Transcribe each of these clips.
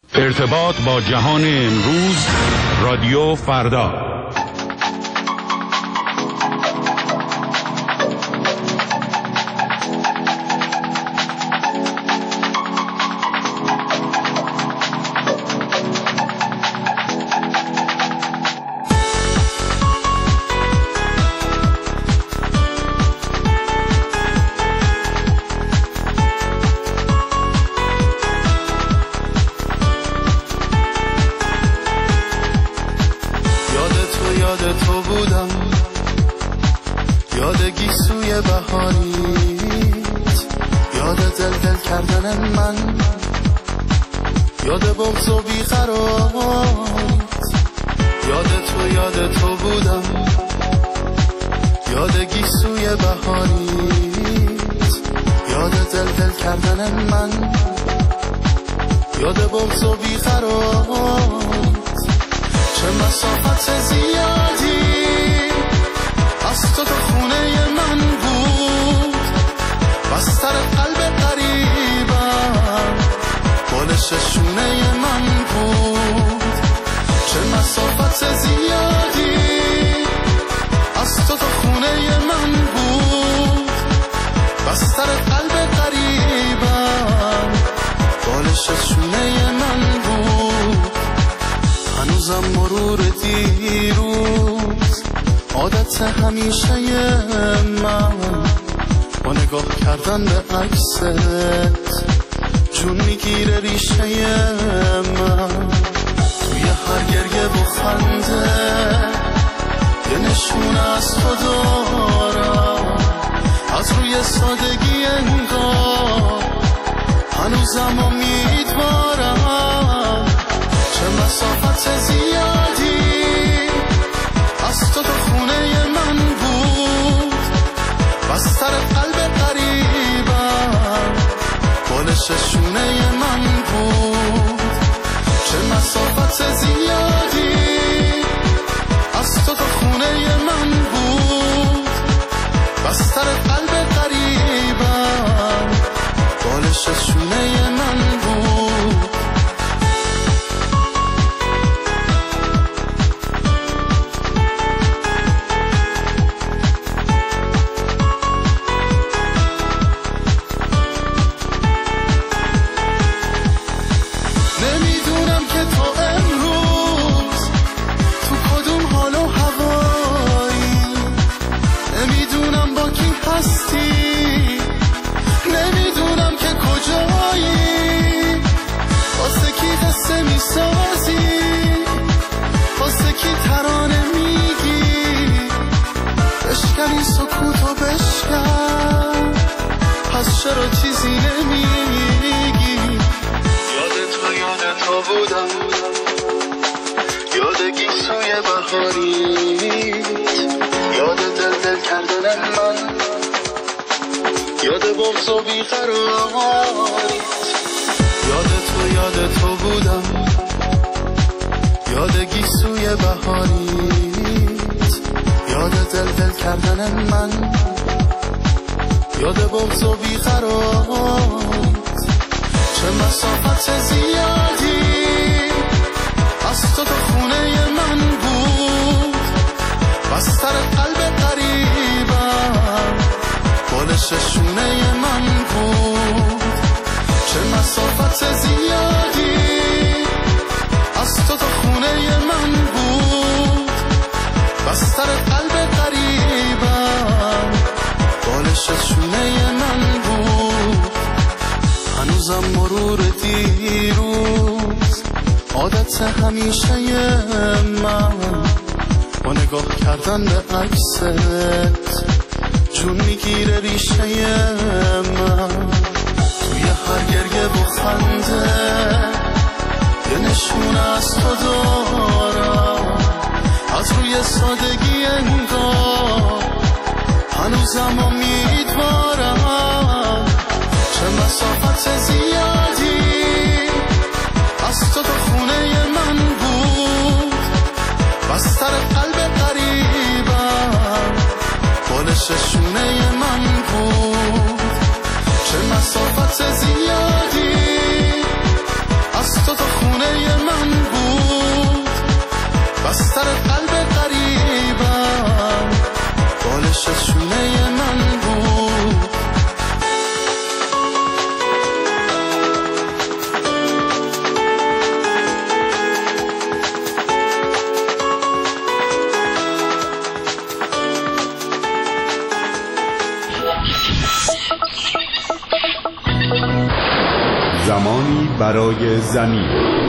ارتباط با جهان امروز، رادیو فردا. شونه من بود، چه مسافت زیادی از تو تا خونه راهی برای زمین.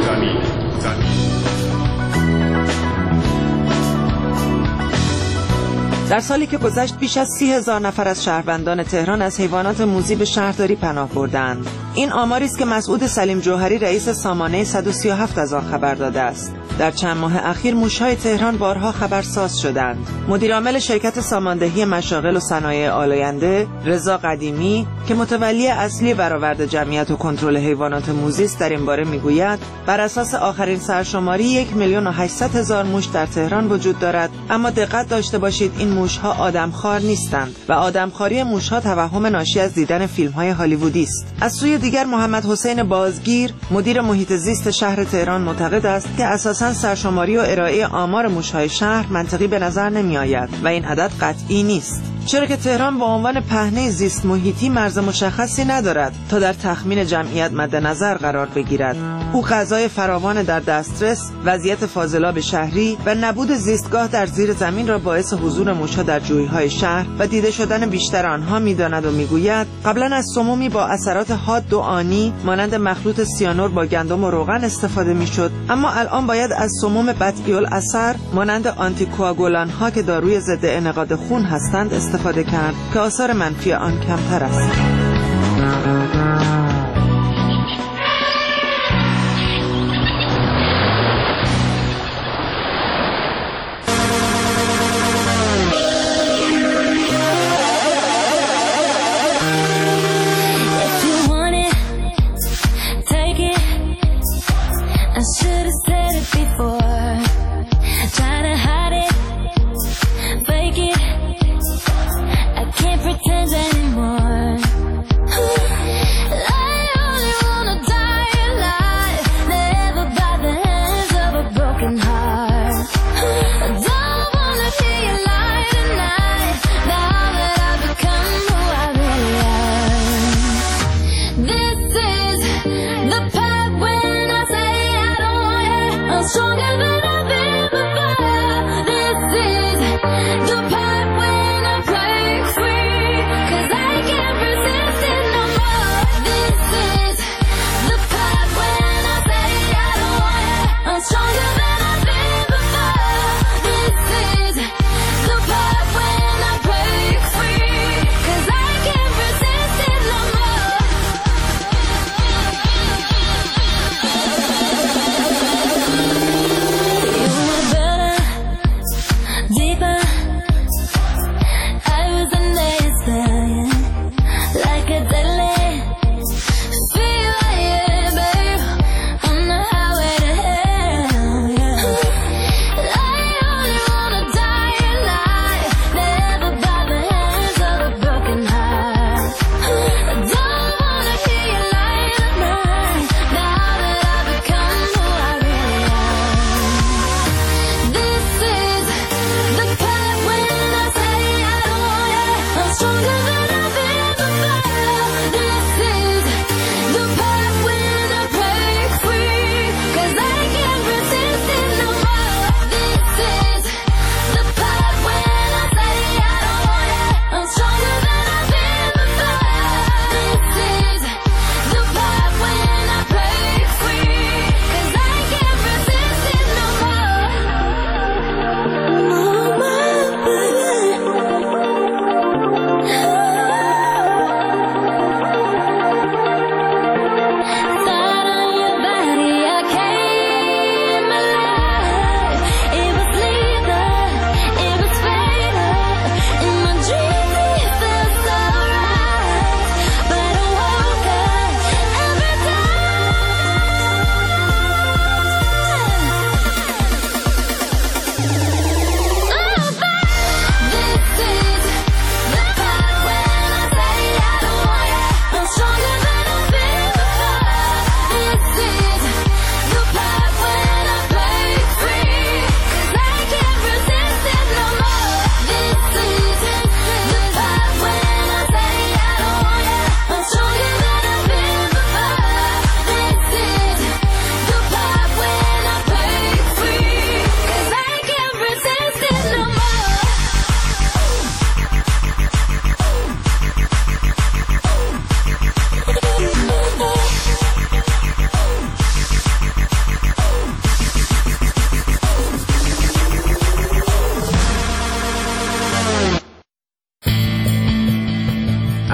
در سالی که گذشت بیش از 30,000 نفر از شهروندان تهران از حیوانات موذی به شهرداری پناه بردند. این آماری است که مسعود سلیم جوهری رئیس سامانه 137 از آن خبر داده است. در چند ماه اخیر موش‌های تهران بارها خبرساز شدند. مدیرعامل شرکت ساماندهی مشاغل و صنایع آلاینده رضا قدیمی که متولی اصلی برآورد جمعیت و کنترل حیوانات موذی است در این باره میگوید بر اساس آخرین سرشماری 1,800,000 موش در تهران وجود دارد، اما دقت داشته باشید این موش‌ها آدمخوار نیستند و آدمخواری موش‌ها توهم ناشی از دیدن فیلم‌های هالیوودی است. از سوی دیگر محمد حسین بازگیر مدیر محیط زیست شهر تهران معتقد است که اساساً سرشماری و ارائه آمار موش‌های شهر منطقی به نظر نمی‌آید و این عدد قطعی نیست، چرا که تهران به عنوان پهنه زیست محیطی مرز مشخصی ندارد تا در تخمین جمعیت مد نظر قرار بگیرد. او غذای فراوان در دسترس، وضعیت فاضلاب شهری و نبود زیستگاه در زیر زمین را باعث حضور موش‌ها در جوی‌های شهر و دیده شدن بیشتر آنها می‌داند و می‌گوید قبلا از سمومی با اثرات حاد و آنی مانند مخلوط سیانور با گندم و روغن استفاده می‌شد، اما الان باید از سموم بطیء الاثر مانند آنتیکواگولان‌ها که داروی ضد انعقاد خون هستند استفاده کرد که آثار منفی آن کمتر است.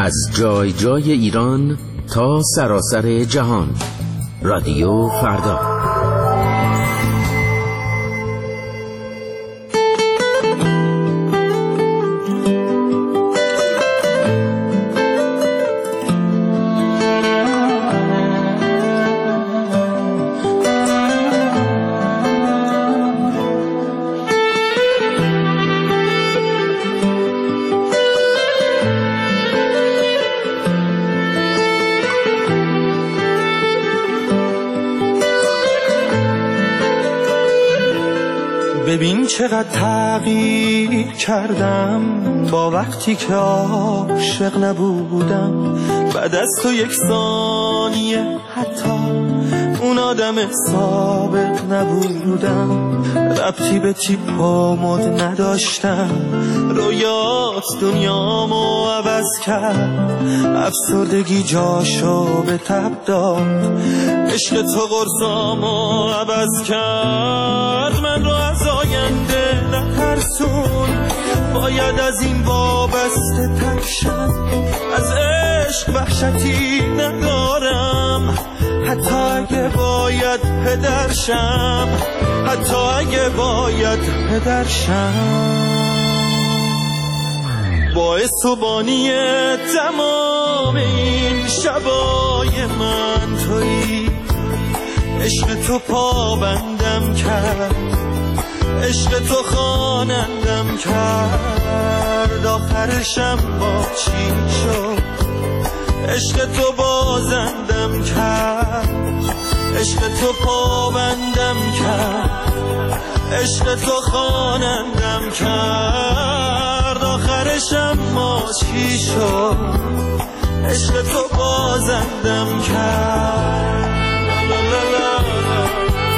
از جای جای ایران تا سراسر جهان. رادیو فردا. ببین چقدر تغییر کردم با وقتی که عاشق نبودم. بعد از تو یک ثانیه حتی اون آدم سابق نبودم. ربطی به تیپ و مد نداشتم، رویات دنیامو عوض کرد. افسردگی جاشو به تب داد، عشق تو قرصامو عوض کرد. من رو از آینده نترسون، باید از این وابسته تر شم. از عشق وحشتی ندارم، حتی اگه باید پدر شم، حتی اگه باید پدر شم. باعث و بانی تمام این شبای من تویی. عشق تو پابندم کرد، عشق تو خوانندم کرد. آخرشم با چی شد؟ عشق تو بازندم کرد، عشق تو پابندم کرد، عشق تو خوانندم کرد. آخرشم ما چی شد؟ عشق تو بازندم کرد. لا لا لا لا.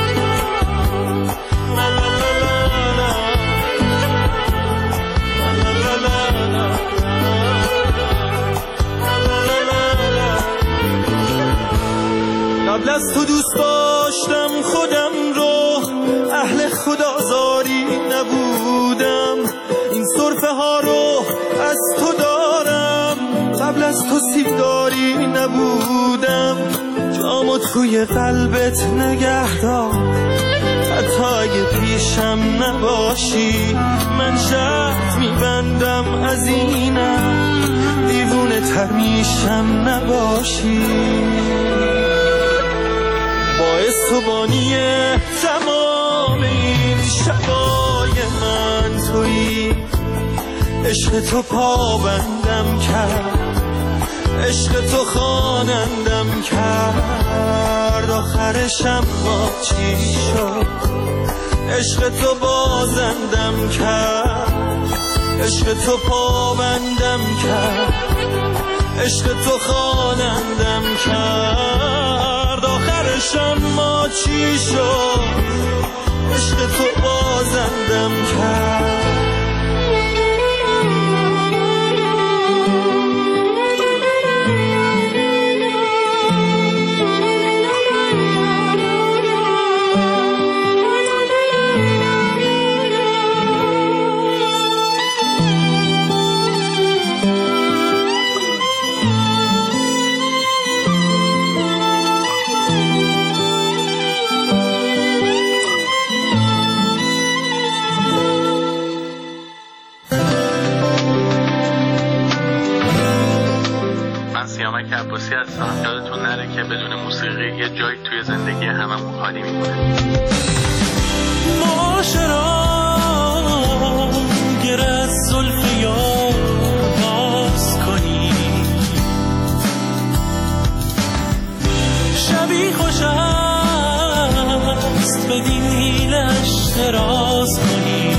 قبل از تو دوست داشتم خودم رو، اهل خدازاری نبودم. این سرفه ها رو از تو دارم، قبل از تو سیبداری نبودم. جامو توی قلبت نگه دار، حتی اگه پیشم نباشی. من شرط میبندم از اینم، دیوونه تر میشم نباشی. باعث و بانی تمام این شبای من تویی. عشق تو پابندم کرد، عشق تو خوانندم کرد. آخرشم با چی شد؟ عشق تو بازندم کرد، عشق تو پابندم کرد، عشق تو خوانندم کرد. آخرشم ما چی شد؟ عشق تو بازندم کرد. سیامک عباسی هستم. یادتون نره که بدون موسیقی یه جایی توی زندگی هممون خالی میمونه. معاشران گر از زلف یار باز کنی، شبی خوش است به دیلش دراز کنی.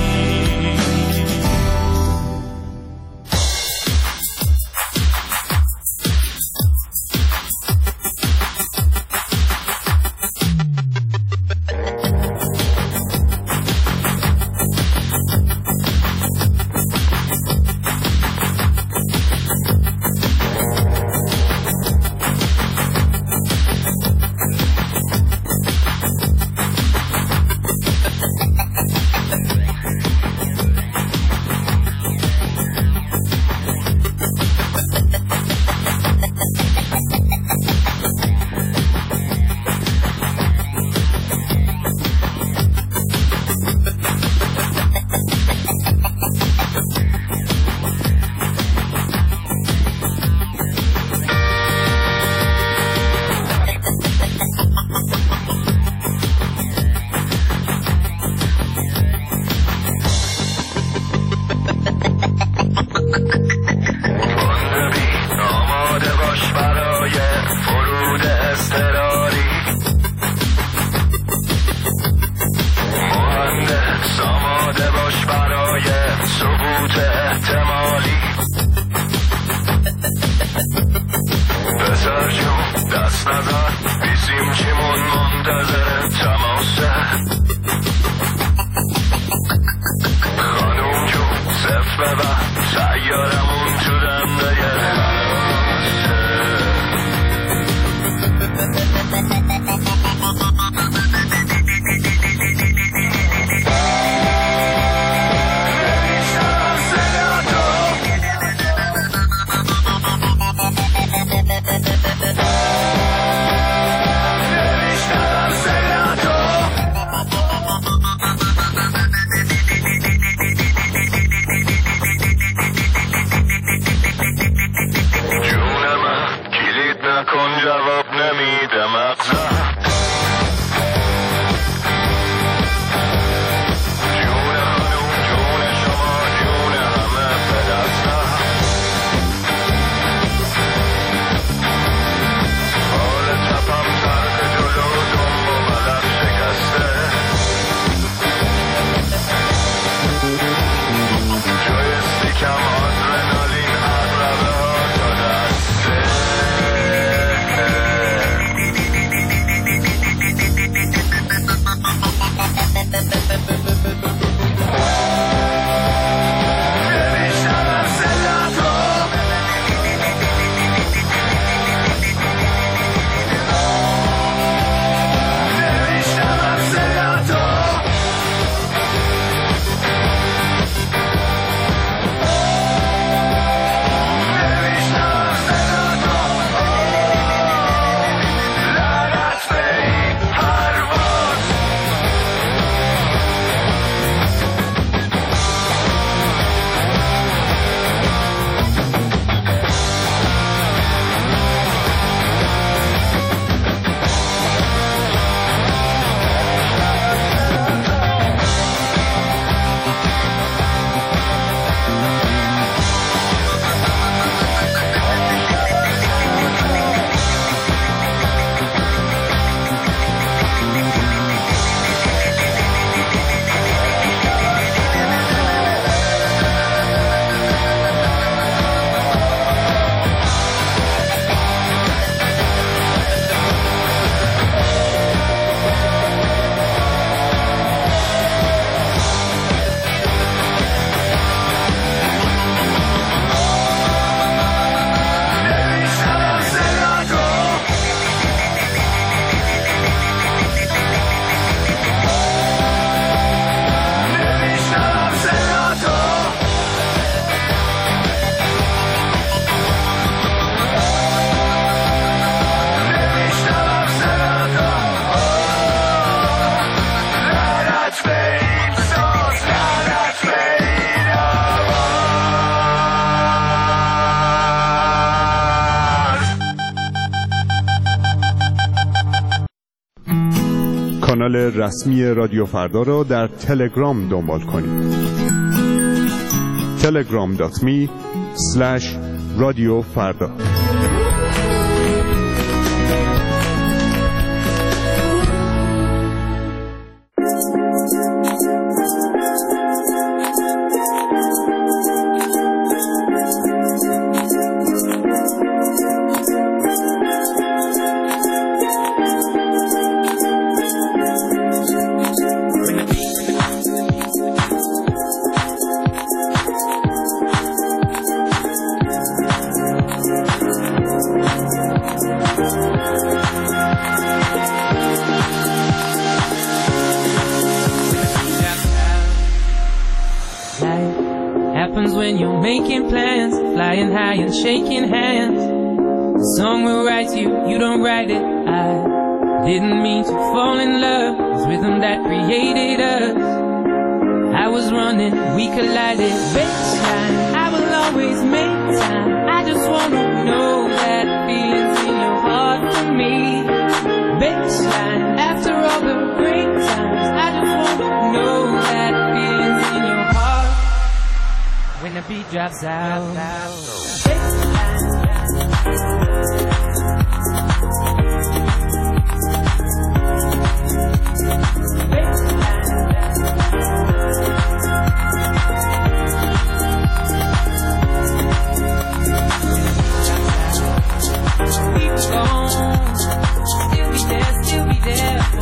منتظر تماسه خانوم جون صف ببر سیارمون تو دنده جواب نمیده مغزم جون خانوم جون شما جون همه به دستم حال تپم ترک جلو دنب و ملک شکسته جای استیکم آدرنالین عقربه ها تا دسته کانال رسمی رادیو فردا را در تلگرام دنبال کنید. telegram.me/رادیوفردا. When you're making plans, flying high and shaking hands. The song will write you, you don't write it. I didn't mean to fall in love. It was rhythm that created us. I was running, we collided. Baseline, I will always make time. I just wanna know that feelings in your heart for me. Baseline, after all the great times, I just wanna know that feelings in your heart. When the beat drops out, still be there,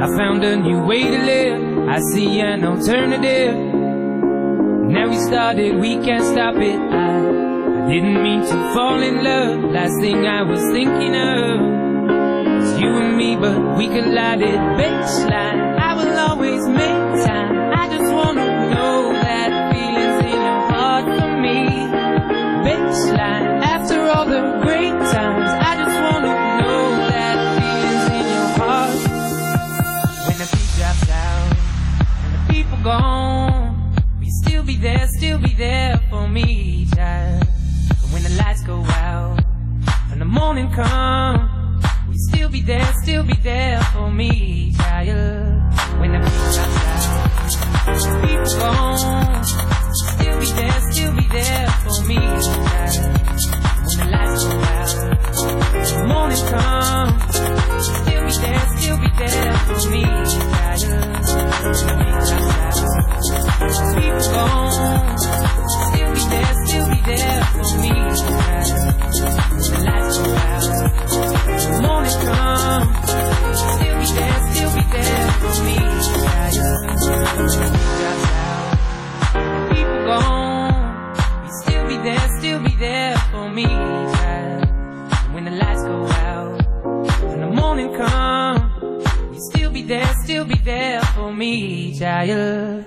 I found a new way to live. I see an alternative. Now we started, we can't stop it. I didn't mean to fall in love. Last thing I was thinking of was you and me, but we collided. Baseline, I will always make time. I just wanna know that feeling's in your heart for me. Baseline, after all the great times, I just wanna know that feeling's in your heart. When the beat drops out, when the people gone, we still be there for me, child. And when the lights go out and the morning come, we still be there for me, child. When the beat drops out, when the people gone, still be there for me, child. When the lights go out, the morning come, still be there for me, child. When the beat drops out, people gone, still be there for me, child. When the lights go out, the morning come, still be there for me, child. When the beat drops out, people gone, we still be there for me, child. When the lights go out, when the morning come, we still be there for me, child.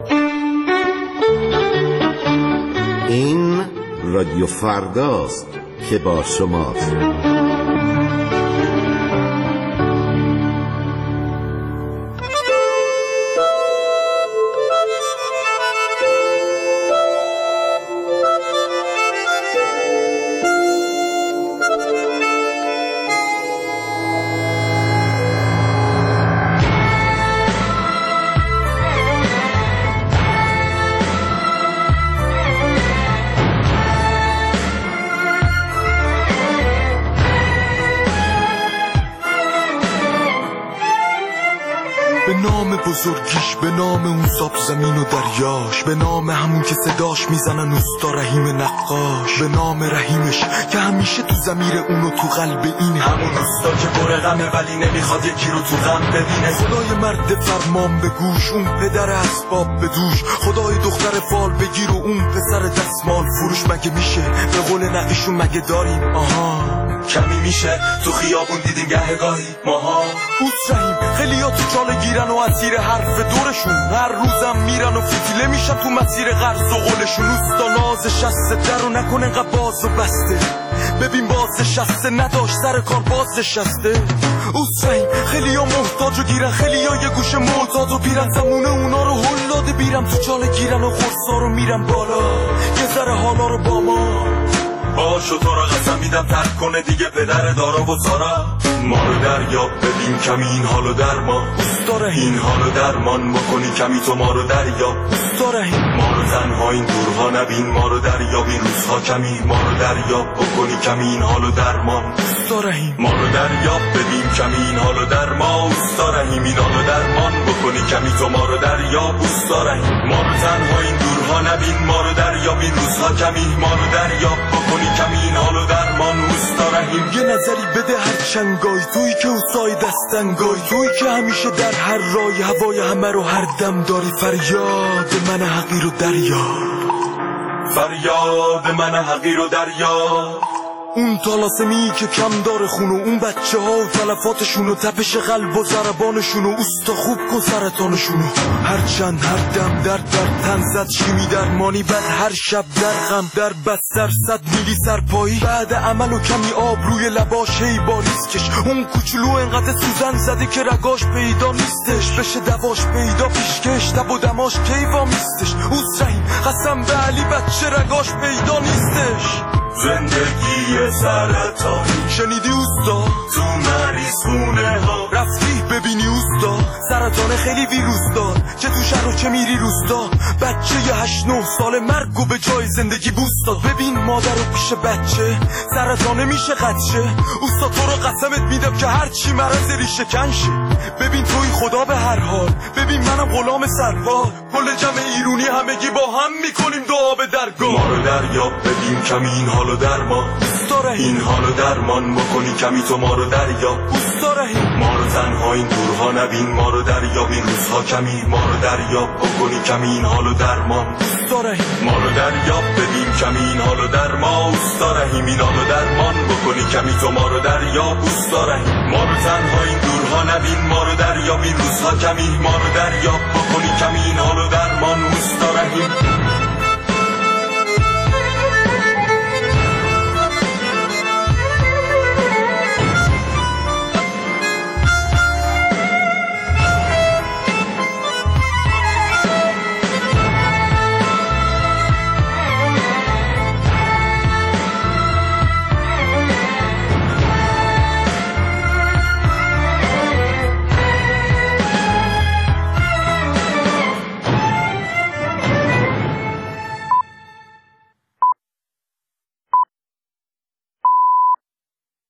این رادیو فرداست که با شماست. بزرگیش، به نام اون ساب زمین و دریاش، به نام همون که صداش میزنن اوستا رحیم نقاش، به نام رحیمش که همیشه تو ضمیر اون و تو قلب این همون اوستا که پر غمه ولی نمیخواد یکی رو تو غم ببینه. صدای مرد فرمان به گوش، اون پدر اسباب به دوش، خدای دختر فال بگیر و اون پسر دستمال فروش. مگه میشه به قول نقیشون مگه داریم آها کمی میشه تو خیابون دیدیم گهگاهی ماها. رحیم خیلیا تو چاله گیرن و اسیر حرف دورشون، هر روزم میرن و فتیله میشن تو مسیر قرض و قولشون. اوستا ناز شسته در و نکن انقدر باز و بسته، ببین باز شسته نداشت سر کار باز شسته. رحیم خیلیا محتاج و گیرن، خیلیا یه گوشه معتاد و پیرن، زمونه اونا رو هل داده بیرم تو چاله گیرن و خرسا رو میرن بالا یه ذره حالا رو با ما باشو. تو را قسم میدم ترک کنه دیگه پدر دارا و سارا، ما رو دریاب ببین کمی این حالو درمان. این حالو درمان بکنی کمی تو ما رو دریاب. ما رو تنها این دورها نبین، ما رو دریاب این روزها کمی، ما رو دریاب بکنی کمی این حالو درمان. ما رو دریاب ببین کمی این حالو درمان. این حالو درمان بکنی کمی تو ما رو دریاب. ما رو تنها این دورها نبین، ما رو دریاب این روزها کمی، ما رو دریاب بکنی کمی این حالو درمان. یه نظری بده هر چنگای تویی که اوسای دستنگای، تویی که همیشه در هر رای هوای همه رو هر دم داری. فریاد من حقیر و دریا، فریاد من حقیر و دریا. اون طالاسمی که کم داره خونو، اون بچه ها و تلفاتشونو، تپش قلب و ضربانشونو، اوستا خوب کن سرطانشونو. هر چند هر دم در تن زد شیمی درمانی، بعد هر شب در غم در بد صد میلی سرپایی. بعد عمل و کمی آب روی لباش هی باریز کش، اون کوچولو انقدر سوزن زده که رگاش پیدا نیستش، بشه دواش پیدا پیشکش تب و دماش کیوا میستش. رحیم قسم به علی بچه رگاش پیدا نیستش. زندگی سرطانی شنیدی اوستا؟ تو مریض خونه ها رفتی ببینی اوستا؟ سرطان خیلی ویروس دار چه تو شهر و چه میری روستا. بچه 8-9 ساله مرگ و به جای زندگی بوست داد. ببین مادر رو پیش بچه سرطانه میشه قدشه. اوستا تو رو قسمت میدم که هرچی مرض ریشه کنشه. ببین توی خدا به هر حال، ببین منم غلام سرفال. کل جمع ایرونی همگی با هم میکنیم دعا به درگاه. ما رو دریاب بدیم کمی این حالو درمان. این حالو درمان بکنی کمی تو ما رو دریاب. ما رو تنها این دورها نبین، ما رو دریاب این روزها کمی. ما رو دریاب بکنی کمی این حالو درمان. ما رو دریاب بدیم کمی این حالو درمان. اوستا رحیم این حالو درمان بکنی کمی تو ما رو دریاب. اوستا رحیم ما رو تنها این دورها نبین، ما رو دریاب این روزها کمی. ما رو دریاب بکنی کمی این حالو درمان. اوستا رحیم